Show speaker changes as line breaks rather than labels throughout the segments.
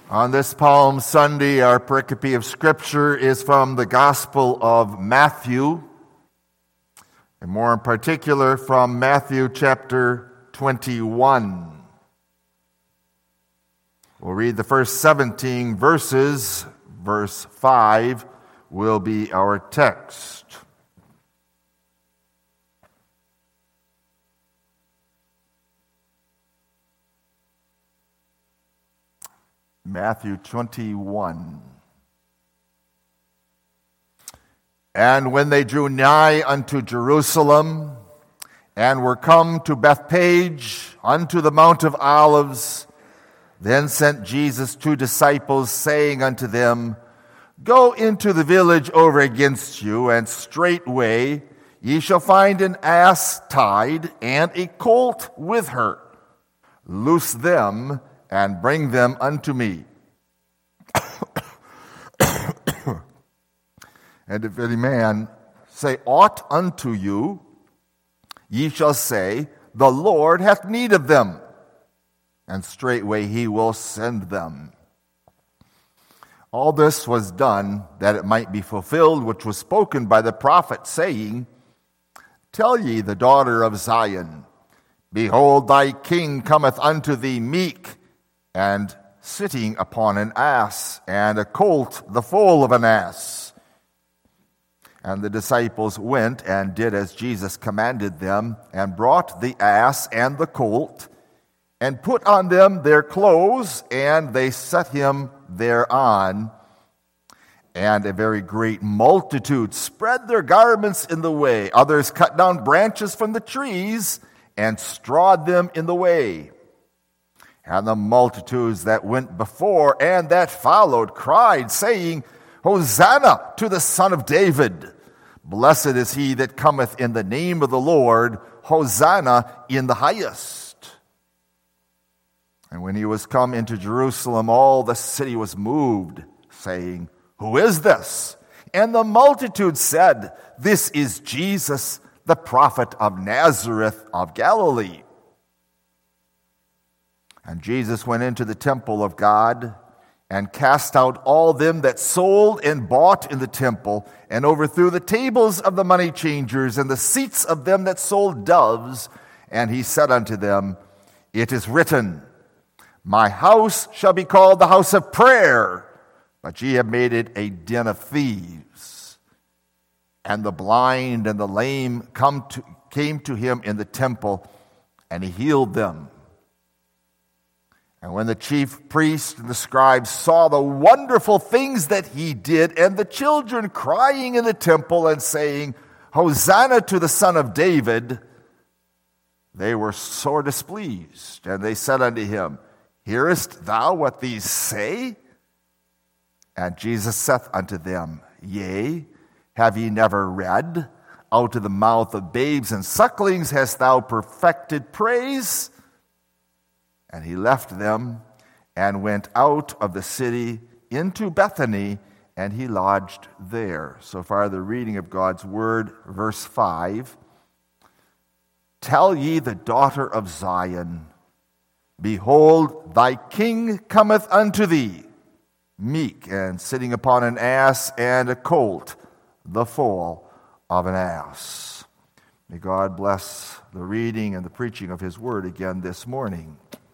On this Palm Sunday, our pericope of Scripture is from the Gospel of Matthew, and more in particular from Matthew chapter 21. We'll read the first 17 verses. Verse 5 will be our text. Matthew 21. And when they drew nigh unto Jerusalem, and were come to Bethphage unto the Mount of Olives, then sent Jesus 2 disciples, saying unto them, Go into the village over against you, and straightway ye shall find an ass tied, and a colt with her. Loose them, and bring them unto me. And if any man say aught unto you, ye shall say, The Lord hath need of them, and straightway he will send them. All this was done that it might be fulfilled, which was spoken by the prophet, saying, Tell ye the daughter of Zion, Behold, thy king cometh unto thee meek, and sitting upon an ass, and a colt the foal of an ass. And the disciples went and did as Jesus commanded them, and brought the ass and the colt, and put on them their clothes, and they set him thereon. And a very great multitude spread their garments in the way. Others cut down branches from the trees, and strawed them in the way. And the multitudes that went before and that followed cried, saying, Hosanna to the Son of David! Blessed is he that cometh in the name of the Lord! Hosanna in the highest! And when he was come into Jerusalem, all the city was moved, saying, Who is this? And the multitude said, This is Jesus, the prophet of Nazareth of Galilee. And Jesus went into the temple of God, and cast out all them that sold and bought in the temple, and overthrew the tables of the money changers, and the seats of them that sold doves. And he said unto them, It is written, My house shall be called the house of prayer, but ye have made it a den of thieves. And the blind and the lame came to him in the temple, and he healed them. And when the chief priests and the scribes saw the wonderful things that he did, and the children crying in the temple and saying, Hosanna to the Son of David, they were sore displeased. And they said unto him, Hearest thou what these say? And Jesus saith unto them, Yea, have ye never read, Out of the mouth of babes and sucklings hast thou perfected praise? And he left them and went out of the city into Bethany, and he lodged there. So far, the reading of God's word, verse 5. Tell ye the daughter of Zion, Behold, thy king cometh unto thee, meek, and sitting upon an ass and a colt, the foal of an ass. May God bless the reading and the preaching of his word again this morning.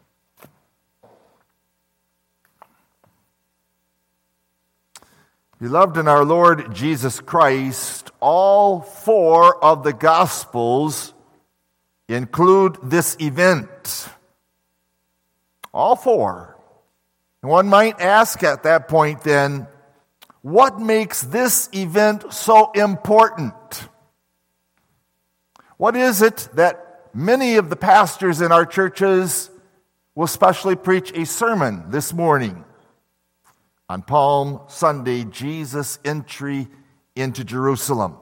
Beloved in our Lord Jesus Christ, all 4 of the Gospels include this event. All 4. And one might ask at that point then, what makes this event so important? What is it that many of the pastors in our churches will specially preach a sermon this morning? On Palm Sunday, Jesus' entry into Jerusalem.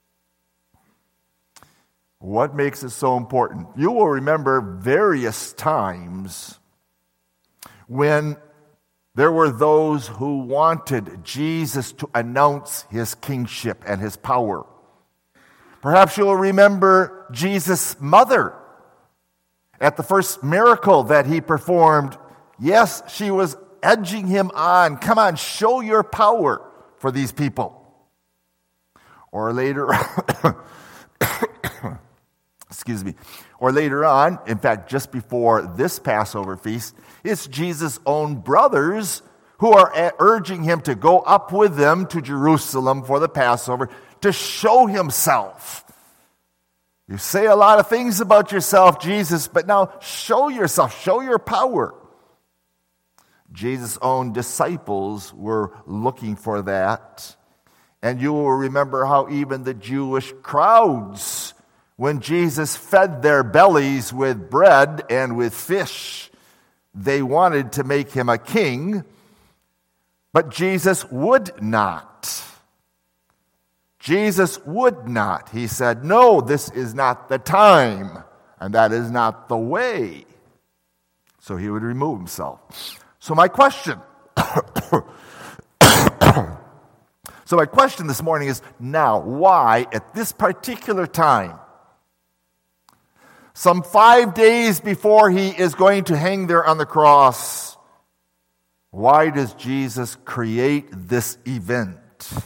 What makes it so important? You will remember various times when there were those who wanted Jesus to announce his kingship and his power. Perhaps you'll remember Jesus' mother at the first miracle that he performed. Yes, she was edging him on. Come on, show your power for these people. Or later, excuse me, or later on, in fact, just before this Passover feast, it's Jesus' own brothers who are urging him to go up with them to Jerusalem for the Passover to show himself. You say a lot of things about yourself, Jesus, but now show yourself, show your power. Jesus' own disciples were looking for that. And you will remember how even the Jewish crowds, when Jesus fed their bellies with bread and with fish, they wanted to make him a king, but Jesus would not. Jesus would not. He said, no, this is not the time, and that is not the way. So he would remove himself. So my question this morning is, now, why at this particular time, some 5 days before he is going to hang there on the cross, why does Jesus create this event?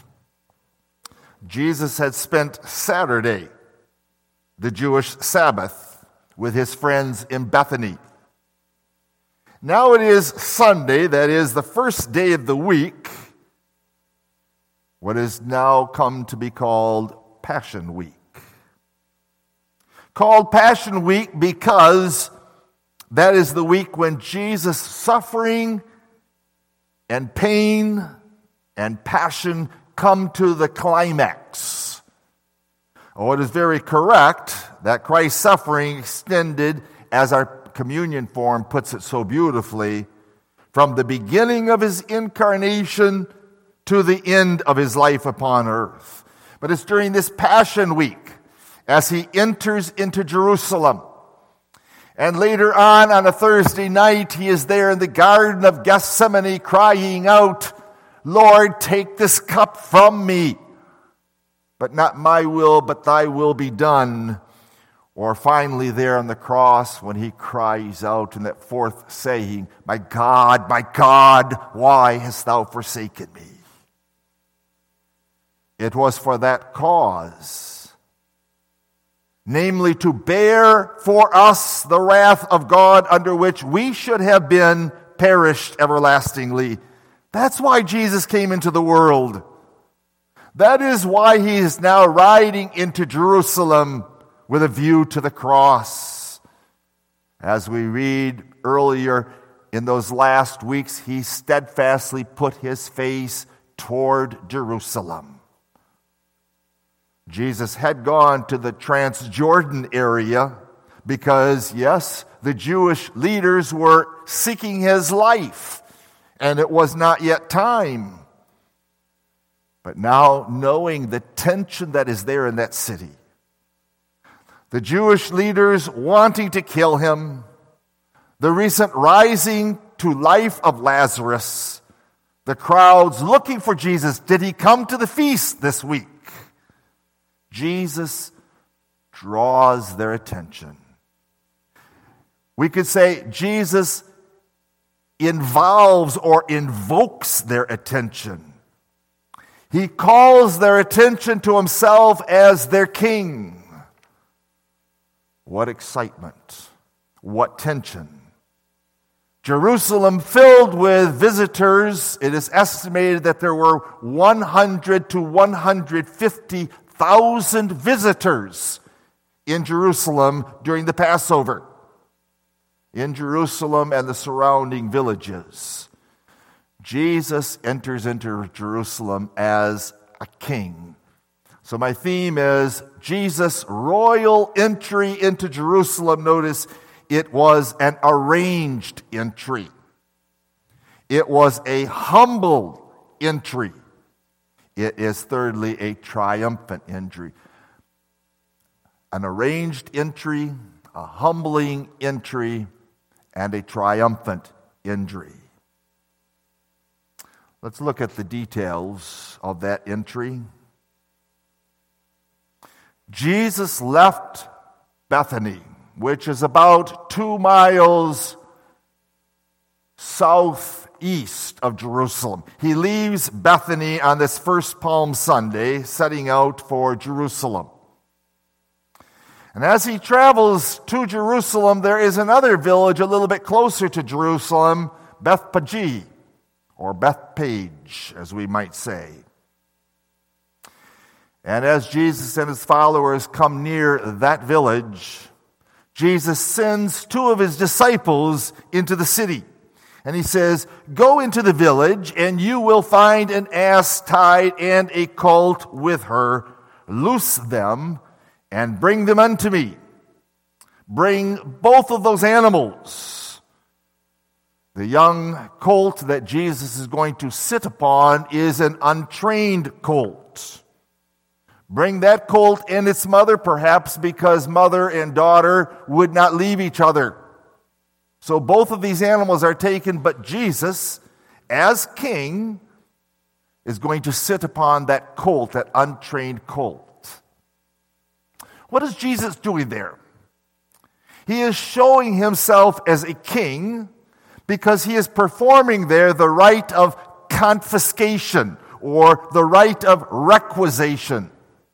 Jesus had spent Saturday, the Jewish Sabbath, with his friends in Bethany. Now it is Sunday, that is the first day of the week, what has now come to be called Passion Week. Called Passion Week because that is the week when Jesus' suffering and pain and passion come to the climax. Oh, it is very correct that Christ's suffering extended, as our communion form puts it so beautifully, from the beginning of his incarnation to the end of his life upon earth. But it's during this Passion Week, as he enters into Jerusalem. And later on a Thursday night, he is there in the Garden of Gethsemane crying out, Lord, take this cup from me, but not my will, but thy will be done. Or finally there on the cross when he cries out in that fourth saying, my God, why hast thou forsaken me? It was for that cause, namely to bear for us the wrath of God under which we should have been perished everlastingly. That's why Jesus came into the world. That is why he is now riding into Jerusalem with a view to the cross. As we read earlier in those last weeks, he steadfastly put his face toward Jerusalem. Jesus had gone to the Transjordan area because, yes, the Jewish leaders were seeking his life, and it was not yet time. But now, knowing the tension that is there in that city, the Jewish leaders wanting to kill him, the recent rising to life of Lazarus, the crowds looking for Jesus. Did he come to the feast this week? Jesus draws their attention. We could say Jesus involves or invokes their attention. He calls their attention to himself as their king. What excitement, what tension. Jerusalem filled with visitors. It is estimated that there were 100 to 150,000 visitors in Jerusalem during the Passover. In Jerusalem and the surrounding villages, Jesus enters into Jerusalem as a king. So my theme is Jesus' royal entry into Jerusalem. Notice it was an arranged entry. It was a humble entry. It is thirdly a triumphant entry. An arranged entry, a humbling entry, and a triumphant entry. Let's look at the details of that entry. Jesus left Bethany, which is about 2 miles south east of Jerusalem. He leaves Bethany on this first Palm Sunday, setting out for Jerusalem. And as he travels to Jerusalem, there is another village a little bit closer to Jerusalem, Bethphage, or Bethpage, as we might say. And as Jesus and his followers come near that village, Jesus sends two of his disciples into the city. And he says, "Go into the village, and you will find an ass tied and a colt with her. Loose them and bring them unto me." Bring both of those animals. The young colt that Jesus is going to sit upon is an untrained colt. Bring that colt and its mother, perhaps because mother and daughter would not leave each other. So both of these animals are taken, but Jesus, as king, is going to sit upon that colt, that untrained colt. What is Jesus doing there? He is showing himself as a king because he is performing there the rite of confiscation or the rite of requisition.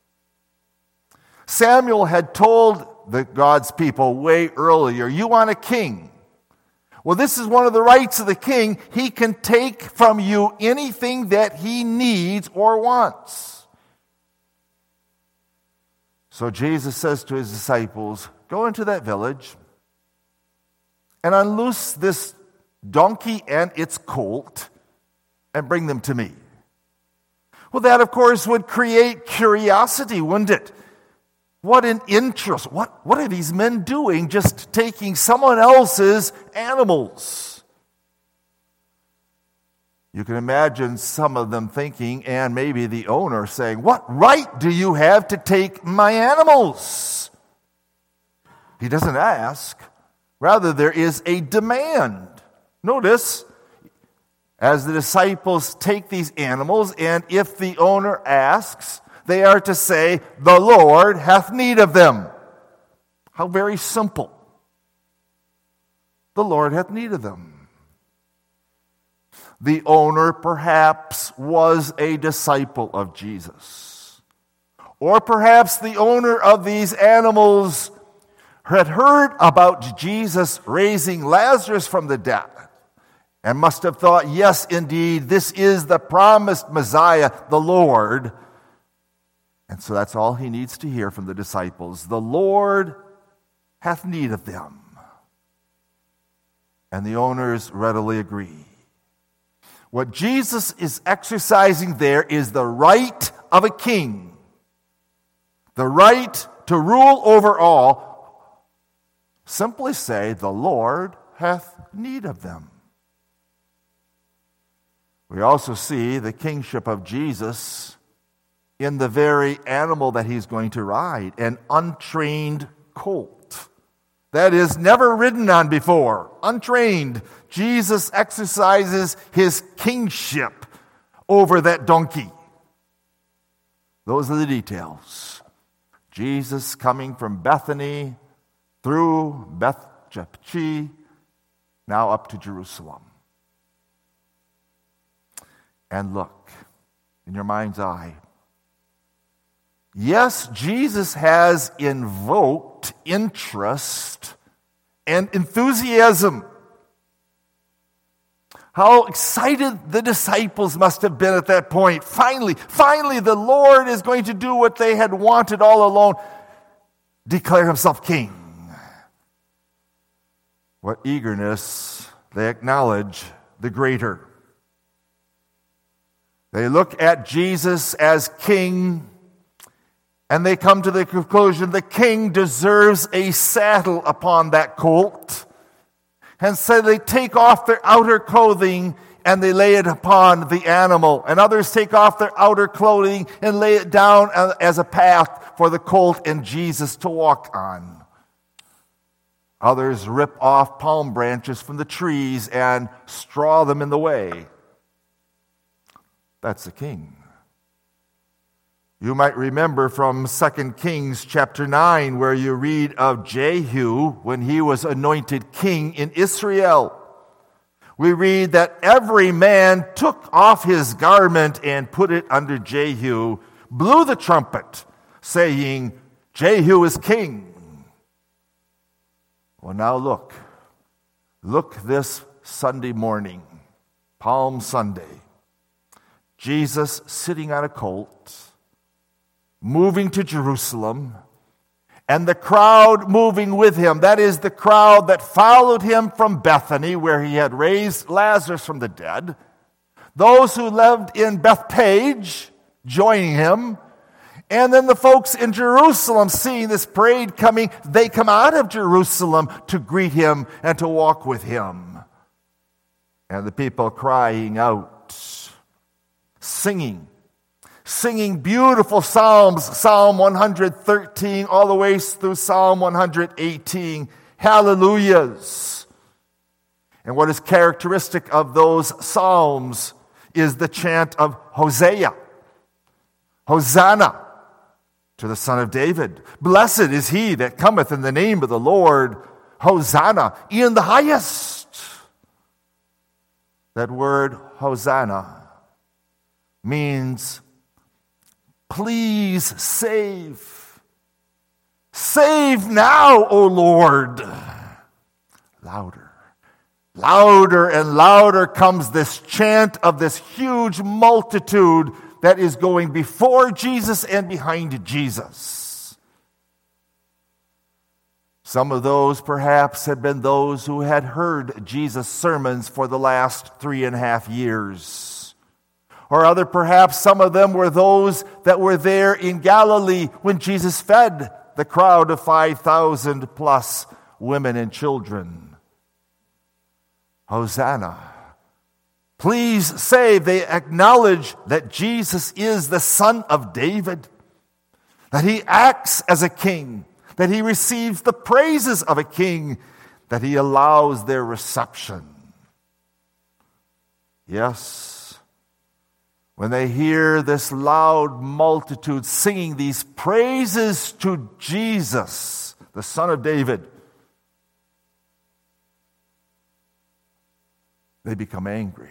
Samuel had told God's people way earlier, you want a king. Well, this is one of the rights of the king. He can take from you anything that he needs or wants. So Jesus says to his disciples, go into that village and unloose this donkey and its colt and bring them to me. Well, that, of course, would create curiosity, wouldn't it? What an interest. What are these men doing just taking someone else's animals? You can imagine some of them thinking, and maybe the owner saying, what right do you have to take my animals? He doesn't ask. Rather, there is a demand. Notice, as the disciples take these animals, and if the owner asks, they are to say, the Lord hath need of them. How very simple. The Lord hath need of them. The owner perhaps was a disciple of Jesus. Or perhaps the owner of these animals had heard about Jesus raising Lazarus from the dead and must have thought, yes, indeed, this is the promised Messiah, the Lord. And so that's all he needs to hear from the disciples. The Lord hath need of them. And the owners readily agree. What Jesus is exercising there is the right of a king. The right to rule over all. Simply say, the Lord hath need of them. We also see the kingship of Jesus in the very animal that he's going to ride, an untrained colt. That is, never ridden on before, untrained. Jesus exercises his kingship over that donkey. Those are the details. Jesus coming from Bethany through Bethphage, now up to Jerusalem. And look, in your mind's eye, yes, Jesus has invoked interest and enthusiasm. How excited the disciples must have been at that point. Finally, the Lord is going to do what they had wanted all along, declare himself king. What eagerness they acknowledge the greater. They look at Jesus as king, and they come to the conclusion the king deserves a saddle upon that colt. And so they take off their outer clothing and they lay it upon the animal. And others take off their outer clothing and lay it down as a path for the colt and Jesus to walk on. Others rip off palm branches from the trees and straw them in the way. That's the king. You might remember from 2 Kings chapter 9 where you read of Jehu when he was anointed king in Israel. we read that every man took off his garment and put it under Jehu, blew the trumpet, saying, Jehu is king. Well, now look this Sunday morning, Palm Sunday, Jesus sitting on a colt, moving to Jerusalem, and the crowd moving with him. That is the crowd that followed him from Bethany, where he had raised Lazarus from the dead. Those who lived in Bethpage joining him. And then the folks in Jerusalem seeing this parade coming, they come out of Jerusalem to greet him and to walk with him. And the people crying out, singing beautiful psalms, Psalm 113 all the way through Psalm 118, hallelujahs. And what is characteristic of those psalms is the chant of Hosea. Hosanna to the Son of David. Blessed is he that cometh in the name of the Lord. Hosanna in the highest. That word Hosanna means please save. Save now, O Lord. Louder. Louder and louder comes this chant of this huge multitude that is going before Jesus and behind Jesus. Some of those perhaps had been those who had heard Jesus' sermons for the last 3.5 years. Or other, perhaps some of them were those that were there in Galilee when Jesus fed the crowd of 5,000 plus women and children. Hosanna. Please save. They acknowledge that Jesus is the Son of David, that he acts as a king, that he receives the praises of a king, that he allows their reception. Yes. When they hear this loud multitude singing these praises to Jesus, the Son of David, they become angry.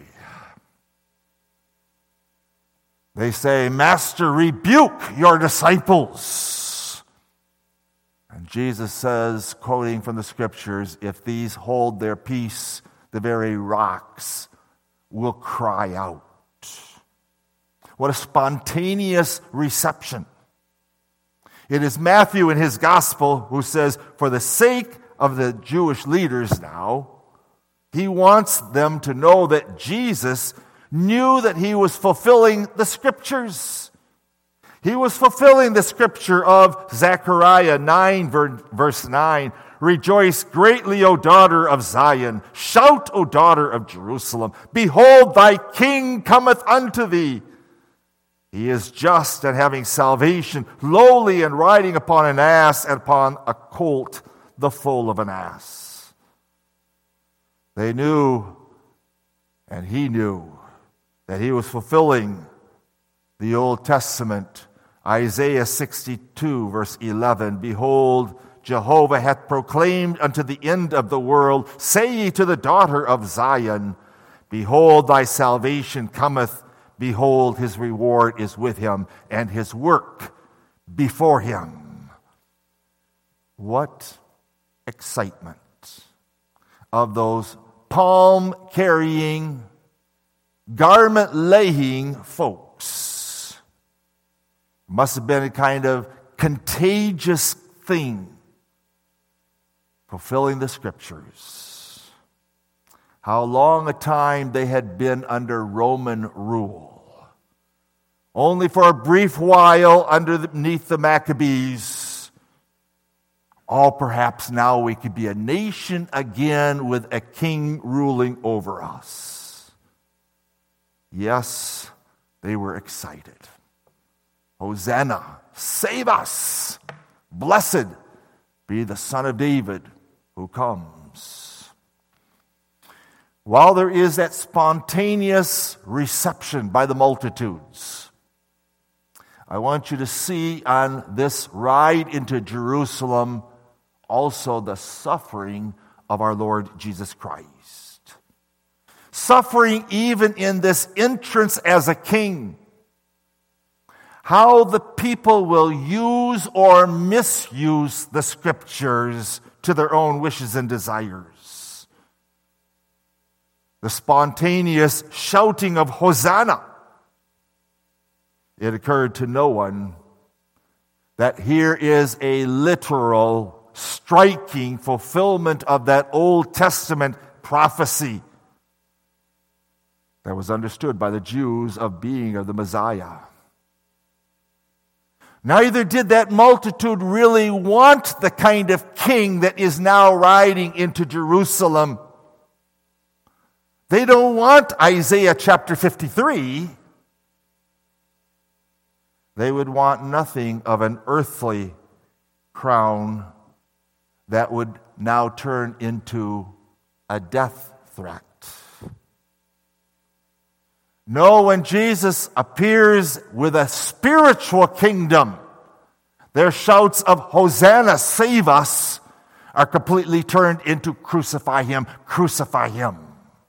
They say, Master, rebuke your disciples. And Jesus says, quoting from the scriptures, if these hold their peace, the very rocks will cry out. What a spontaneous reception. It is Matthew in his gospel who says, for the sake of the Jewish leaders now, he wants them to know that Jesus knew that he was fulfilling the scriptures. He was fulfilling the scripture of Zechariah 9, verse 9. Rejoice greatly, O daughter of Zion. Shout, O daughter of Jerusalem. Behold, thy king cometh unto thee. He is just and having salvation, lowly and riding upon an ass and upon a colt, the foal of an ass. They knew, and he knew, that he was fulfilling the Old Testament. Isaiah 62, verse 11, Behold, Jehovah hath proclaimed unto the end of the world, say ye to the daughter of Zion, Behold, thy salvation cometh. Behold, his reward is with him, and his work before him. What excitement of those palm-carrying, garment-laying folks. Must have been a kind of contagious thing, fulfilling the scriptures. How long a time they had been under Roman rule. Only for a brief while underneath the Maccabees. All perhaps now we could be a nation again with a king ruling over us. Yes, they were excited. Hosanna, save us. Blessed be the Son of David who comes. While there is that spontaneous reception by the multitudes, I want you to see on this ride into Jerusalem also the suffering of our Lord Jesus Christ. suffering even in this entrance as a king. How the people will use or misuse the Scriptures to their own wishes and desires. The spontaneous shouting of Hosanna. It occurred to no one that here is a literal, striking fulfillment of that Old Testament prophecy that was understood by the Jews of being of the Messiah. Neither did that multitude really want the kind of king that is now riding into Jerusalem. They don't want Isaiah chapter 53. They would want nothing of an earthly crown that would now turn into a death threat. No, when Jesus appears with a spiritual kingdom, their shouts of Hosanna, save us, are completely turned into crucify him, crucify him.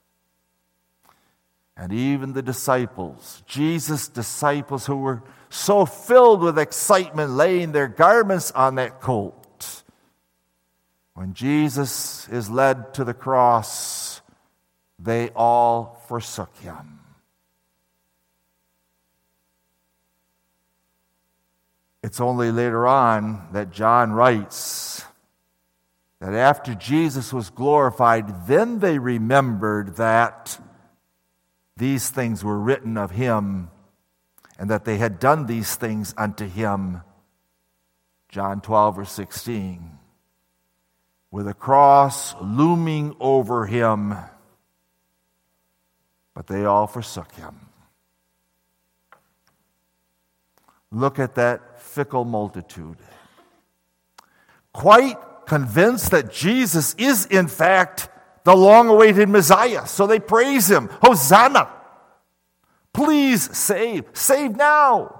And even the disciples, Jesus' disciples who were so filled with excitement, laying their garments on that colt, when Jesus is led to the cross, they all forsook him. It's only later on that John writes that after Jesus was glorified, then they remembered that these things were written of him and that they had done these things unto him. John 12, verse 16. With a cross looming over him, but they all forsook him. Look at that fickle multitude. Quite convinced that Jesus is, in fact, the long-awaited Messiah. So they praise him. Hosanna! Please save. Save now!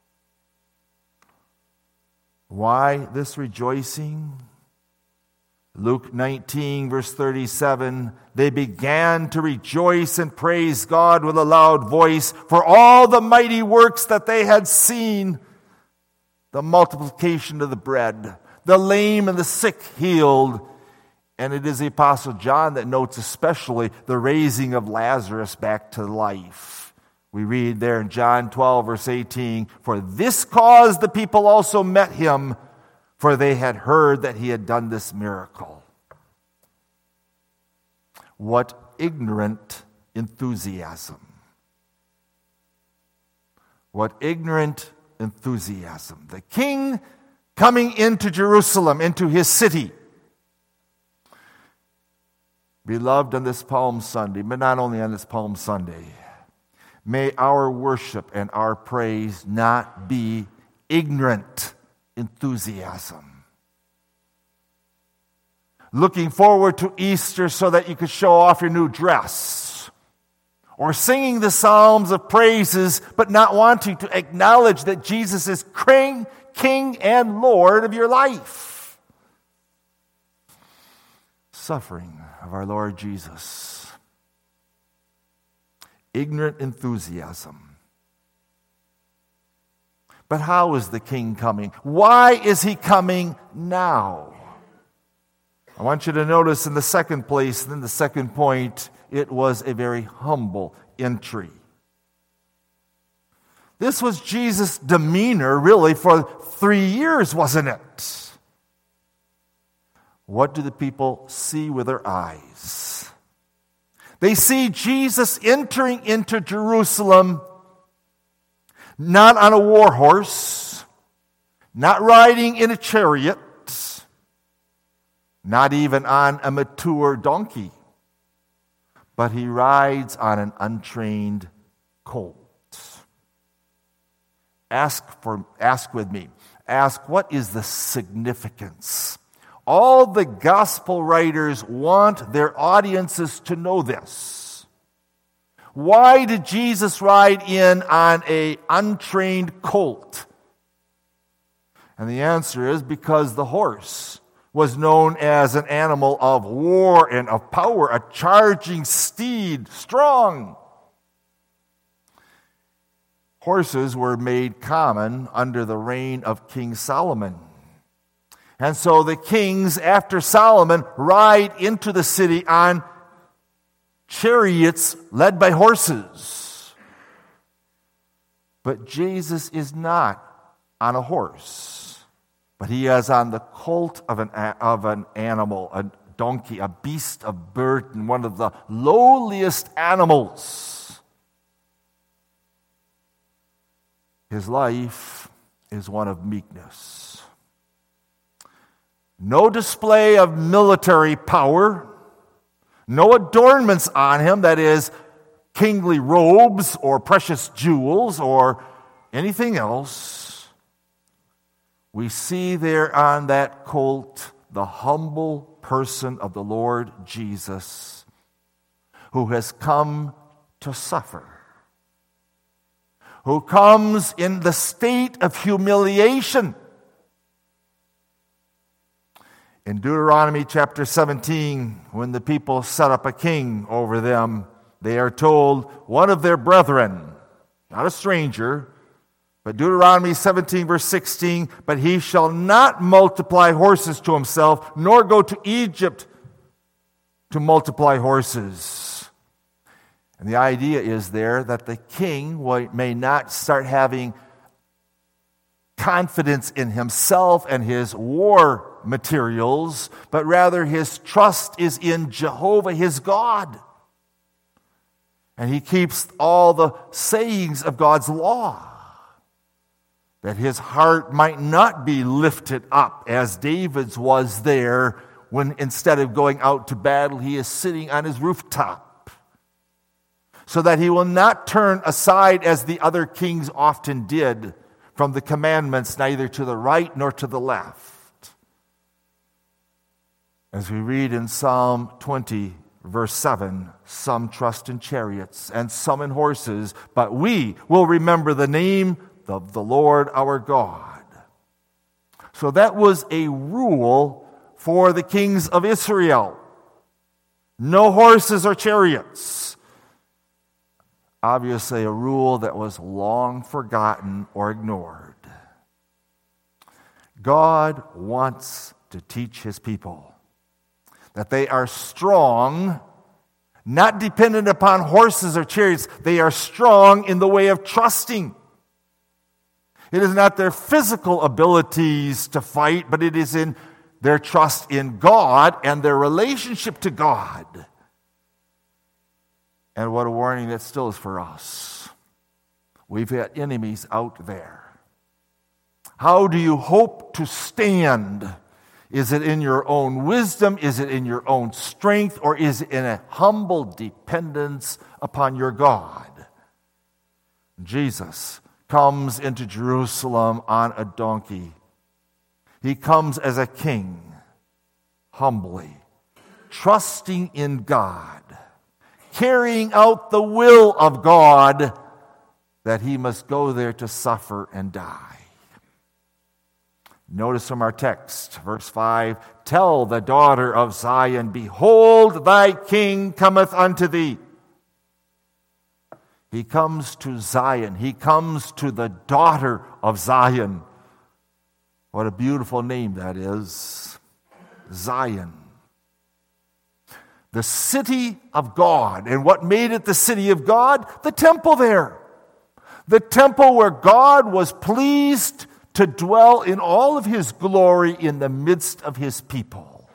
Why this rejoicing? Luke 19, verse 37, they began to rejoice and praise God with a loud voice for all the mighty works that they had seen. The multiplication of the bread, the lame and the sick healed. And it is the Apostle John that notes especially the raising of Lazarus back to life. We read there in John 12, verse 18, for this cause the people also met him, for they had heard that he had done this miracle. What ignorant enthusiasm. What ignorant enthusiasm. The king coming into Jerusalem, into his city. Beloved, on this Palm Sunday, but not only on this Palm Sunday, may our worship and our praise not be ignorant enthusiasm. Looking forward to Easter so that you could show off your new dress. Or singing the psalms of praises, but not wanting to acknowledge that Jesus is King and Lord of your life. Suffering of our Lord Jesus. Ignorant enthusiasm. But how is the king coming? Why is he coming now? I want you to notice in the second place, then the second point, it was a very humble entry. This was Jesus' demeanor really for 3 years, wasn't it? What do the people see with their eyes? They see Jesus entering into Jerusalem not on a war horse, not riding in a chariot, not even on a mature donkey, but he rides on an untrained colt. Ask with me. Ask, what is the significance? All the gospel writers want their audiences to know this. Why did Jesus ride in on an untrained colt? And the answer is because the horse was known as an animal of war and of power, a charging steed, strong. Horses were made common under the reign of King Solomon. And so the kings after Solomon ride into the city on chariots led by horses. But Jesus is not on a horse, but he is on the colt of an animal, a donkey, a beast of burden, one of the lowliest animals. His life is one of meekness. No display of military power, no adornments on him, that is, kingly robes or precious jewels or anything else. We see there on that colt the humble person of the Lord Jesus, who has come to suffer, who comes in the state of humiliation. In Deuteronomy chapter 17, when the people set up a king over them, they are told one of their brethren, not a stranger, but Deuteronomy 17 verse 16, but he shall not multiply horses to himself, nor go to Egypt to multiply horses. And the idea is there that the king may not start having confidence in himself and his war materials, but rather his trust is in Jehovah, his God. And he keeps all the sayings of God's law, that his heart might not be lifted up as David's was there when instead of going out to battle, he is sitting on his rooftop, so that he will not turn aside as the other kings often did from the commandments, neither to the right nor to the left. As we read in Psalm 20, verse 7, some trust in chariots and some in horses, but we will remember the name of the Lord our God. So that was a rule for the kings of Israel. No horses or chariots. Obviously, a rule that was long forgotten or ignored. God wants to teach his people that they are strong, not dependent upon horses or chariots. They are strong in the way of trusting. It is not their physical abilities to fight, but it is in their trust in God and their relationship to God. And what a warning that still is for us. We've had enemies out there. How do you hope to stand? Is it in your own wisdom? Is it in your own strength? Or is it in a humble dependence upon your God? Jesus comes into Jerusalem on a donkey. He comes as a king, humbly, trusting in God, carrying out the will of God that he must go there to suffer and die. Notice from our text, verse 5, tell the daughter of Zion, behold, thy king cometh unto thee. He comes to Zion. He comes to the daughter of Zion. What a beautiful name that is. Zion. The city of God. And what made it the city of God? The temple there. The temple where God was pleased to dwell in all of his glory in the midst of his people.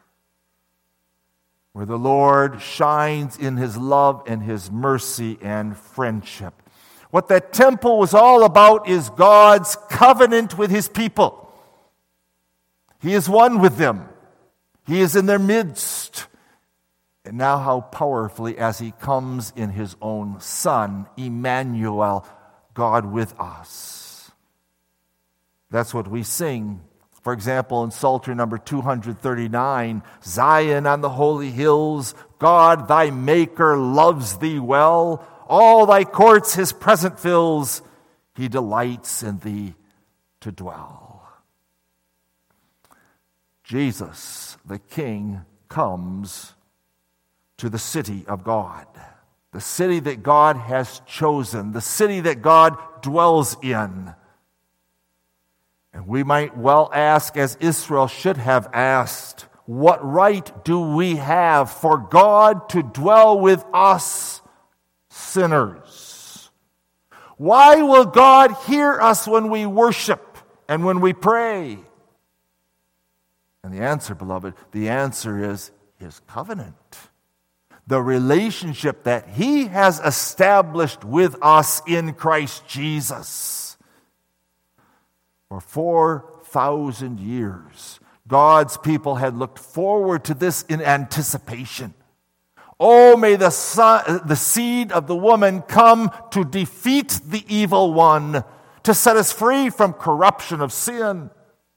Where the Lord shines in his love and his mercy and friendship. What that temple was all about is God's covenant with his people. He is one with them. He is in their midst. And now how powerfully as he comes in his own Son, Emmanuel, God with us. That's what we sing. For example, in Psalter number 239, Zion on the holy hills, God thy Maker loves thee well. All thy courts his presence fills. He delights in thee to dwell. Jesus, the King, comes to the city of God, the city that God has chosen, the city that God dwells in. And we might well ask, as Israel should have asked, what right do we have for God to dwell with us, sinners? Why will God hear us when we worship and when we pray? And the answer, beloved, the answer is His covenant. The relationship that He has established with us in Christ Jesus. For 4,000 years, God's people had looked forward to this in anticipation. Oh, may the seed of the woman come to defeat the evil one, to set us free from corruption of sin.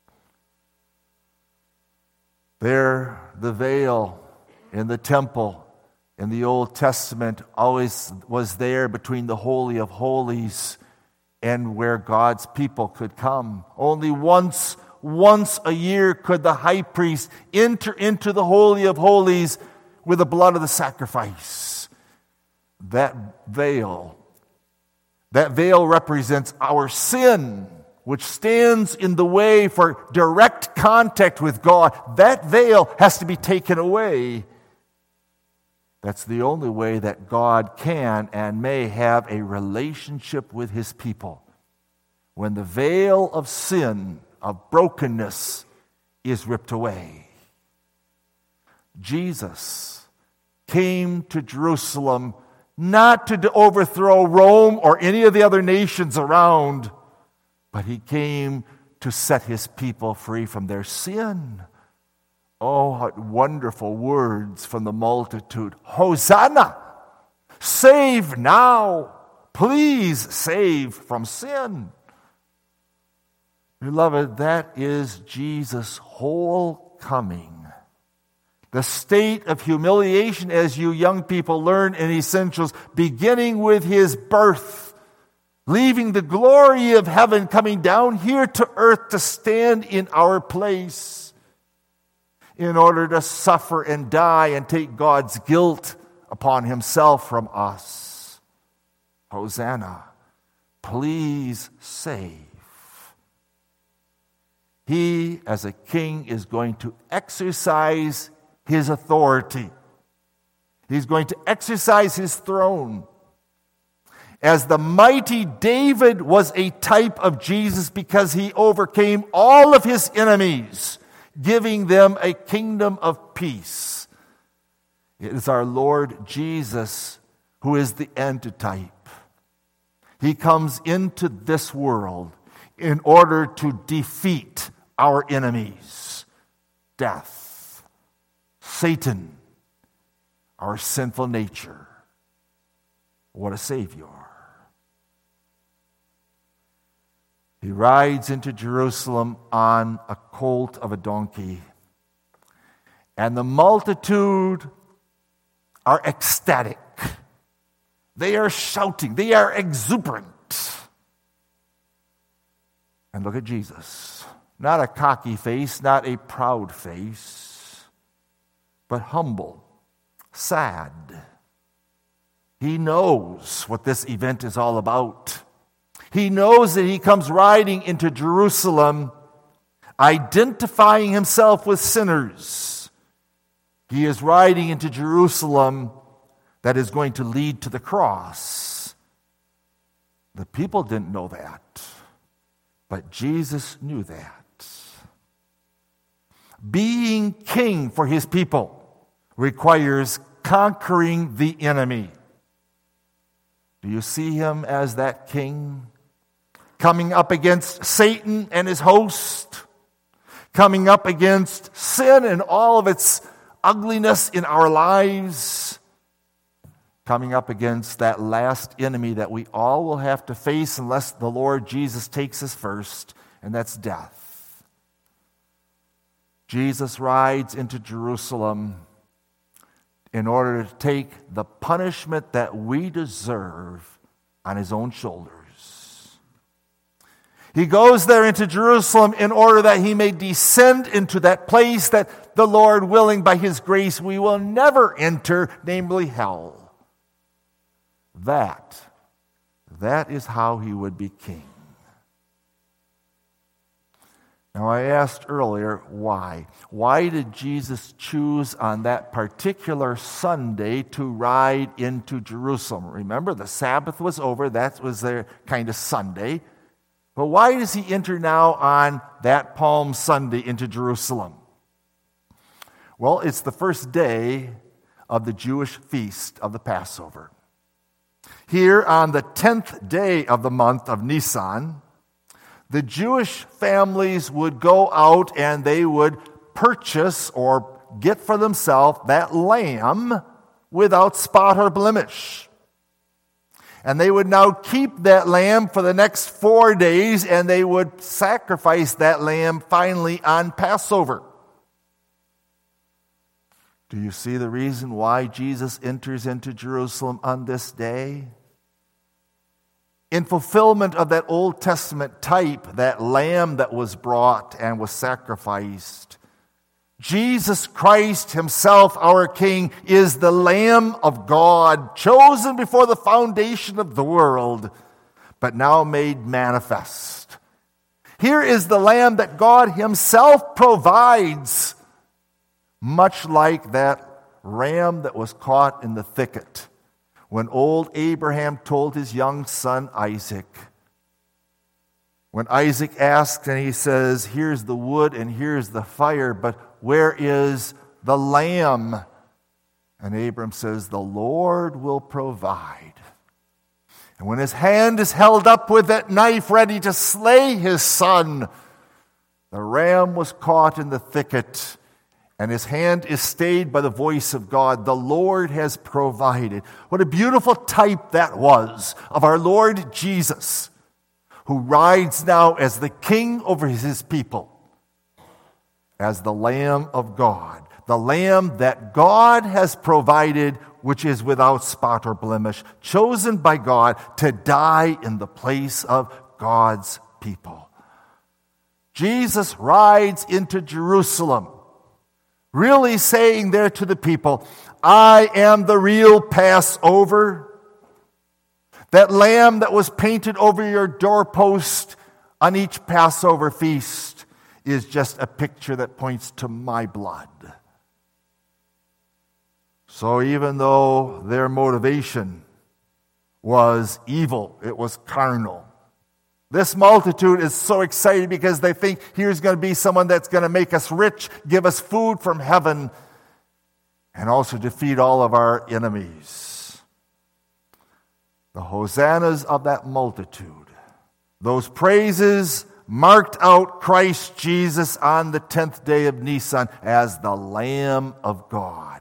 There, the veil in the temple in the Old Testament always was there between the Holy of Holies and where God's people could come. Only once a year could the high priest enter into the Holy of Holies with the blood of the sacrifice. That veil represents our sin, which stands in the way for direct contact with God. That veil has to be taken away. That's the only way that God can and may have a relationship with His people. When the veil of sin, of brokenness, is ripped away. Jesus came to Jerusalem not to overthrow Rome or any of the other nations around, but He came to set His people free from their sin. Oh, what wonderful words from the multitude. Hosanna! Save now! Please save from sin. Beloved, that is Jesus' whole coming. The state of humiliation, as you young people learn in Essentials, beginning with His birth, leaving the glory of heaven, coming down here to earth to stand in our place in order to suffer and die and take God's guilt upon Himself from us. Hosanna, please save. He, as a king, is going to exercise His authority. He's going to exercise His throne. As the mighty David was a type of Jesus because he overcame all of his enemies, giving them a kingdom of peace. It is our Lord Jesus who is the antitype. He comes into this world in order to defeat our enemies, death, Satan, our sinful nature. What a Savior. He rides into Jerusalem on a colt of a donkey. And the multitude are ecstatic. They are shouting. They are exuberant. And look at Jesus. Not a cocky face, not a proud face, but humble, sad. He knows what this event is all about. He knows that he comes riding into Jerusalem, identifying himself with sinners. He is riding into Jerusalem that is going to lead to the cross. The people didn't know that, but Jesus knew that. Being king for his people requires conquering the enemy. Do you see him as that king? Coming up against Satan and his host, coming up against sin and all of its ugliness in our lives, coming up against that last enemy that we all will have to face unless the Lord Jesus takes us first, and that's death. Jesus rides into Jerusalem in order to take the punishment that we deserve on his own shoulders. He goes there into Jerusalem in order that he may descend into that place that the Lord willing, by his grace, we will never enter, namely hell. That is how he would be king. Now, I asked earlier, why? Why did Jesus choose on that particular Sunday to ride into Jerusalem? Remember, the Sabbath was over. That was their kind of Sunday. But why does he enter now on that Palm Sunday into Jerusalem? Well, it's the first day of the Jewish feast of the Passover. Here on the 10th day of the month of Nisan, the Jewish families would go out and they would purchase or get for themselves that lamb without spot or blemish. And they would now keep that lamb for the next 4 days, and they would sacrifice that lamb finally on Passover. Do you see the reason why Jesus enters into Jerusalem on this day? In fulfillment of that Old Testament type, that lamb that was brought and was sacrificed, Jesus Christ himself, our King, is the Lamb of God, chosen before the foundation of the world, but now made manifest. Here is the Lamb that God himself provides, much like that ram that was caught in the thicket when old Abraham told his young son Isaac. When Isaac asked and he says, here's the wood and here's the fire, but where is the lamb? And Abram says, the Lord will provide. And when his hand is held up with that knife ready to slay his son, the ram was caught in the thicket, and his hand is stayed by the voice of God. The Lord has provided. What a beautiful type that was of our Lord Jesus, who rides now as the king over his people, as the Lamb of God, the Lamb that God has provided, which is without spot or blemish, chosen by God to die in the place of God's people. Jesus rides into Jerusalem, really saying there to the people, I am the real Passover. That lamb that was painted over your doorpost on each Passover feast is just a picture that points to my blood. So even though their motivation was evil, it was carnal, this multitude is so excited because they think here's going to be someone that's going to make us rich, give us food from heaven, and also defeat all of our enemies. The hosannas of that multitude, those praises marked out Christ Jesus on the 10th day of Nisan as the Lamb of God.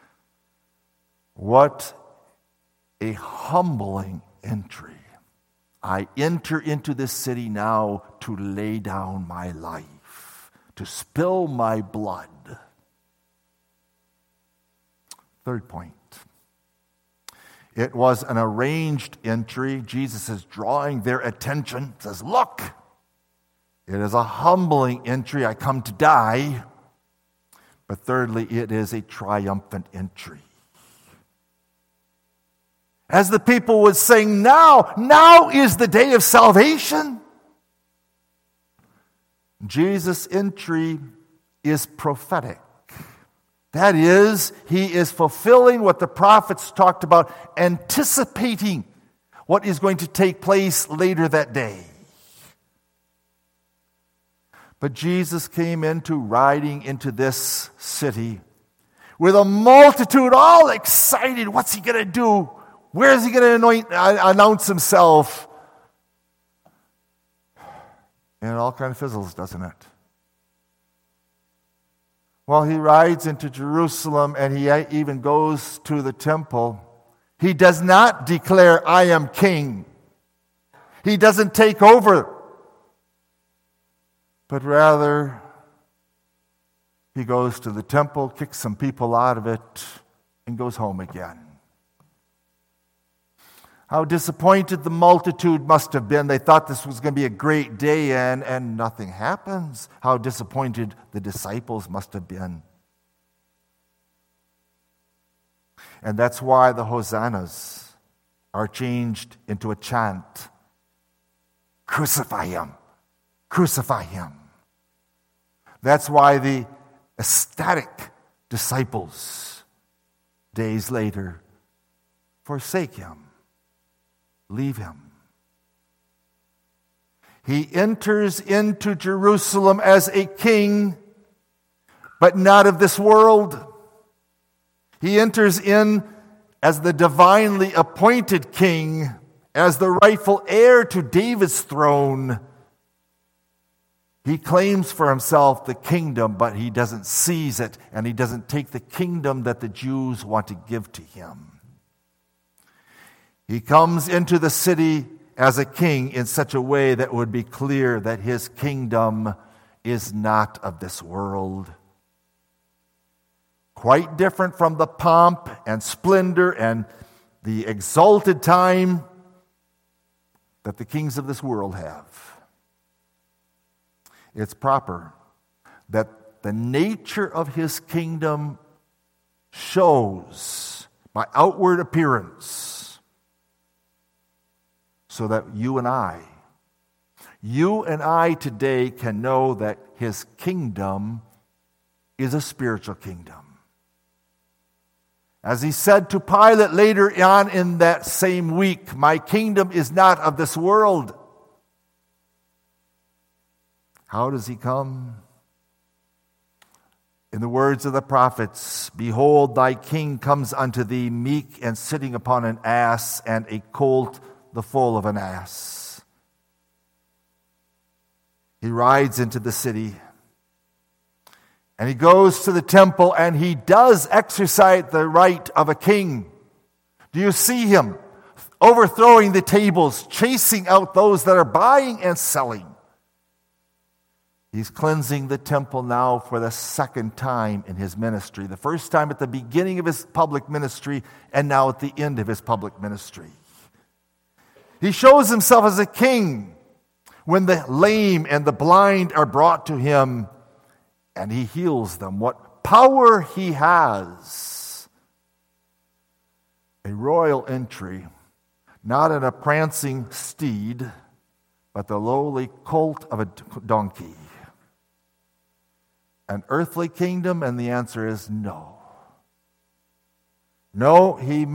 What a humbling entry. I enter into this city now to lay down my life, to spill my blood. Third point. It was an arranged entry. Jesus is drawing their attention. He says, look, it is a humbling entry. I come to die. But thirdly, it is a triumphant entry. As the people would sing, now is the day of salvation. Jesus' entry is prophetic. That is, he is fulfilling what the prophets talked about, anticipating what is going to take place later that day. But Jesus came riding into this city with a multitude all excited. What's he going to do? Where is he going to announce himself? And it all kind of fizzles, doesn't it? Well, he rides into Jerusalem and he even goes to the temple. He does not declare, I am king. He doesn't take over. But rather, he goes to the temple, kicks some people out of it, and goes home again. How disappointed the multitude must have been. They thought this was going to be a great day, and nothing happens. How disappointed the disciples must have been. And that's why the hosannas are changed into a chant. Crucify him! Crucify him! That's why the ecstatic disciples, days later, forsake him. Leave him. He enters into Jerusalem as a king, but not of this world. He enters in as the divinely appointed king, as the rightful heir to David's throne. He claims for himself the kingdom, but he doesn't seize it, and he doesn't take the kingdom that the Jews want to give to him. He comes into the city as a king in such a way that would be clear that his kingdom is not of this world. Quite different from the pomp and splendor and the exalted time that the kings of this world have. It's proper that the nature of his kingdom shows by outward appearance, so that you and I today can know that his kingdom is a spiritual kingdom. As he said to Pilate later on in that same week, my kingdom is not of this world. How does he come? In the words of the prophets, behold, thy king comes unto thee meek and sitting upon an ass and a colt, the foal of an ass. He rides into the city and he goes to the temple and he does exercise the right of a king. Do you see him overthrowing the tables, chasing out those that are buying and selling? He's cleansing the temple now for the second time in his ministry. The first time at the beginning of his public ministry, and now at the end of his public ministry. He shows himself as a king when the lame and the blind are brought to him, and he heals them. What power he has! A royal entry, not in a prancing steed, but the lowly colt of a donkey. An earthly kingdom, and the answer is no. No, he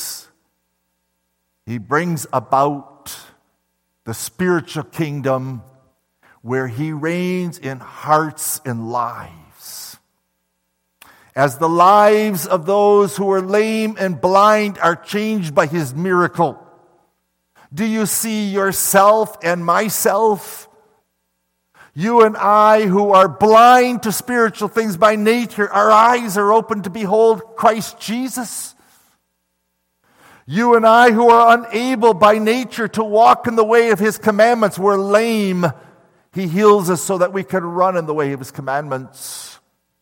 brings about the spiritual kingdom where he reigns in hearts and lives. As the lives of those who are lame and blind are changed by his miracle. Do you see yourself and myself? You and I who are blind to spiritual things by nature, our eyes are open to behold Christ Jesus. You and I who are unable by nature to walk in the way of his commandments, we're lame. He heals us so that we can run in the way of his commandments.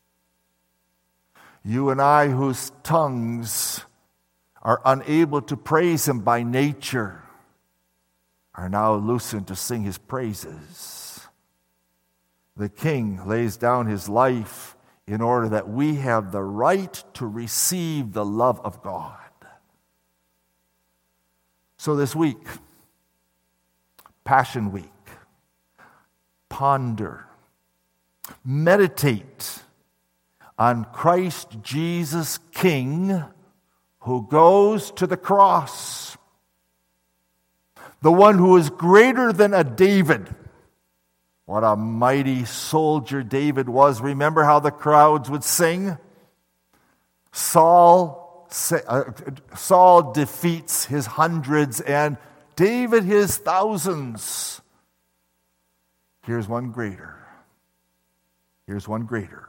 You and I whose tongues are unable to praise him by nature are now loosened to sing his praises. The King lays down his life in order that we have the right to receive the love of God. So this week, Passion Week, ponder, meditate on Christ Jesus King who goes to the cross. The one who is greater than a David. What a mighty soldier David was. Remember how the crowds would sing? Saul defeats his hundreds and David his thousands. Here's one greater. Here's one greater.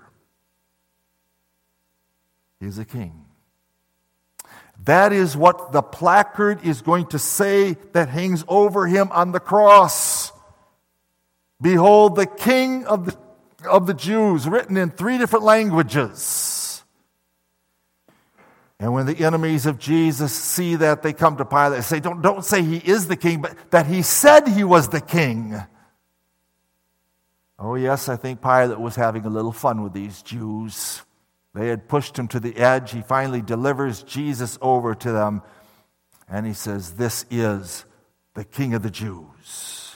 He's a king. That is what the placard is going to say that hangs over him on the cross. Behold, the King of the Jews, written in 3 different languages. And when the enemies of Jesus see that, they come to Pilate and say, don't say he is the king, but that he said he was the king. Oh yes, I think Pilate was having a little fun with these Jews. They had pushed him to the edge. He finally delivers Jesus over to them. And he says, this is the King of the Jews.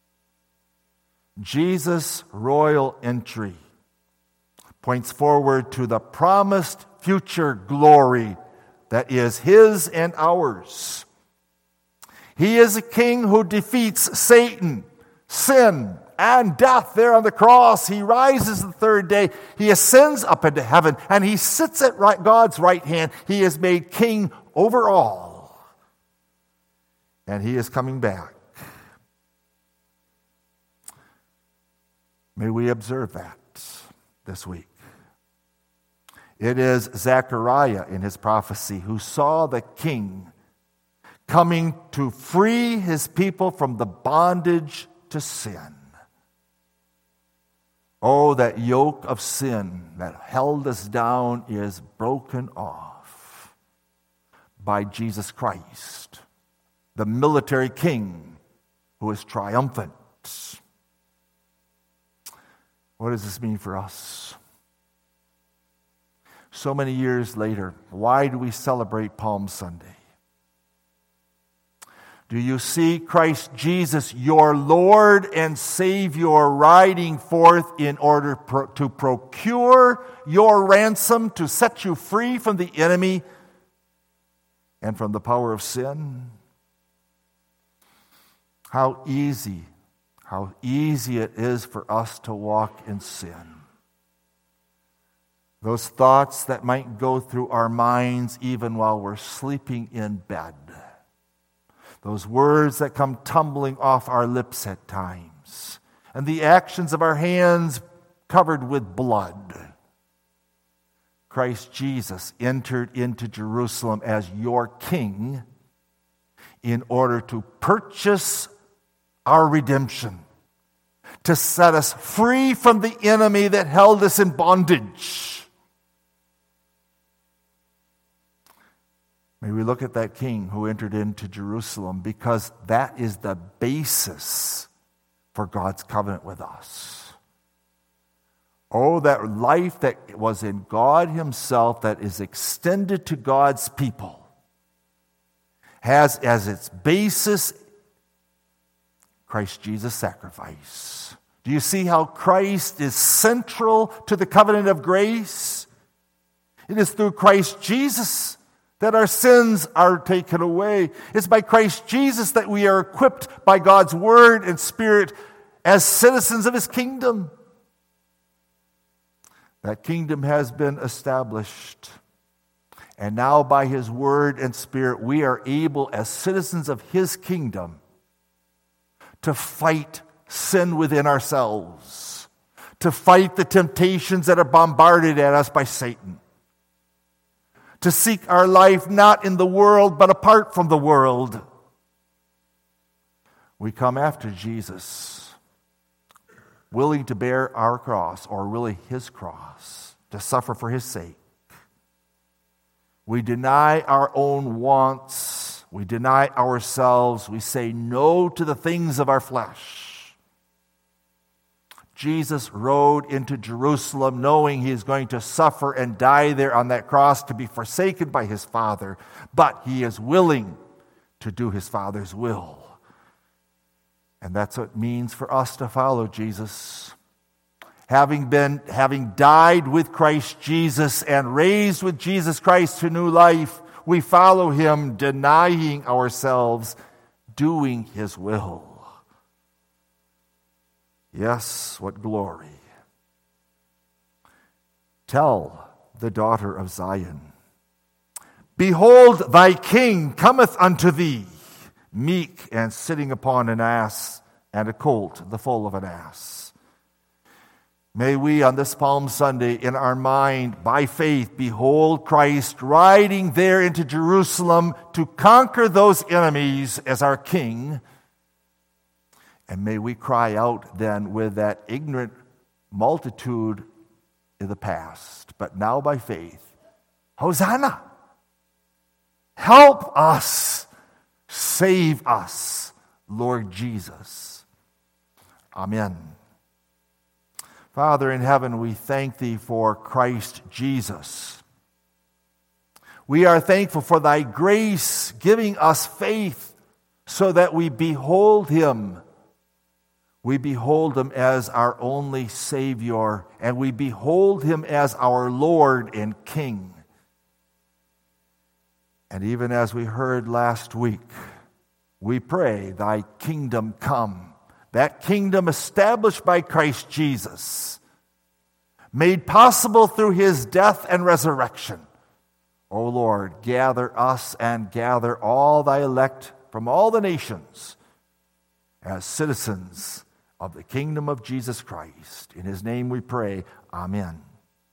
Jesus' royal entry points forward to the promised future glory that is his and ours. He is a king who defeats Satan, sin, and death there on the cross. He rises the third day. He ascends up into heaven, and he sits at God's right hand. He is made king over all. And he is coming back. May we observe that this week. It is Zechariah in his prophecy who saw the king coming to free his people from the bondage to sin. Oh, that yoke of sin that held us down is broken off by Jesus Christ, the military king who is triumphant. What does this mean for us? So many years later, why do we celebrate Palm Sunday? Do you see Christ Jesus, your Lord and Savior, riding forth in order to procure your ransom, to set you free from the enemy and from the power of sin? How easy it is for us to walk in sin. Those thoughts that might go through our minds even while we're sleeping in bed. Those words that come tumbling off our lips at times. And the actions of our hands covered with blood. Christ Jesus entered into Jerusalem as your king in order to purchase our redemption, to set us free from the enemy that held us in bondage. May we look at that king who entered into Jerusalem, because that is the basis for God's covenant with us. Oh, that life that was in God himself, that is extended to God's people, has as its basis Christ Jesus' sacrifice. Do you see how Christ is central to the covenant of grace? It is through Christ Jesus that our sins are taken away. It's by Christ Jesus that we are equipped by God's word and spirit as citizens of his kingdom. That kingdom has been established. And now by his word and spirit, we are able, as citizens of his kingdom, to fight sin within ourselves, to fight the temptations that are bombarded at us by Satan, to seek our life not in the world but apart from the world. We come after Jesus, willing to bear our cross, or really his cross, to suffer for his sake. We deny our own wants. We deny ourselves. We say no to the things of our flesh. Jesus rode into Jerusalem knowing he is going to suffer and die there on that cross, to be forsaken by his Father. But he is willing to do his Father's will. And that's what it means for us to follow Jesus. Having died with Christ Jesus and raised with Jesus Christ to new life, we follow him, denying ourselves, doing his will. Yes, what glory. Tell the daughter of Zion, behold, thy king cometh unto thee, meek and sitting upon an ass, and a colt, the foal of an ass. May we on this Palm Sunday in our mind, by faith, behold Christ riding there into Jerusalem to conquer those enemies as our king. And may we cry out then with that ignorant multitude in the past, but now by faith, Hosanna! Help us. Save us, Lord Jesus. Amen. Father in heaven, we thank thee for Christ Jesus. We are thankful for thy grace giving us faith so that we behold him. We behold him as our only Savior, and we behold him as our Lord and King. And even as we heard last week, we pray, thy kingdom come. That kingdom established by Christ Jesus, made possible through his death and resurrection. O Lord, gather us and gather all thy elect from all the nations as citizens of the kingdom of Jesus Christ. In his name we pray, amen.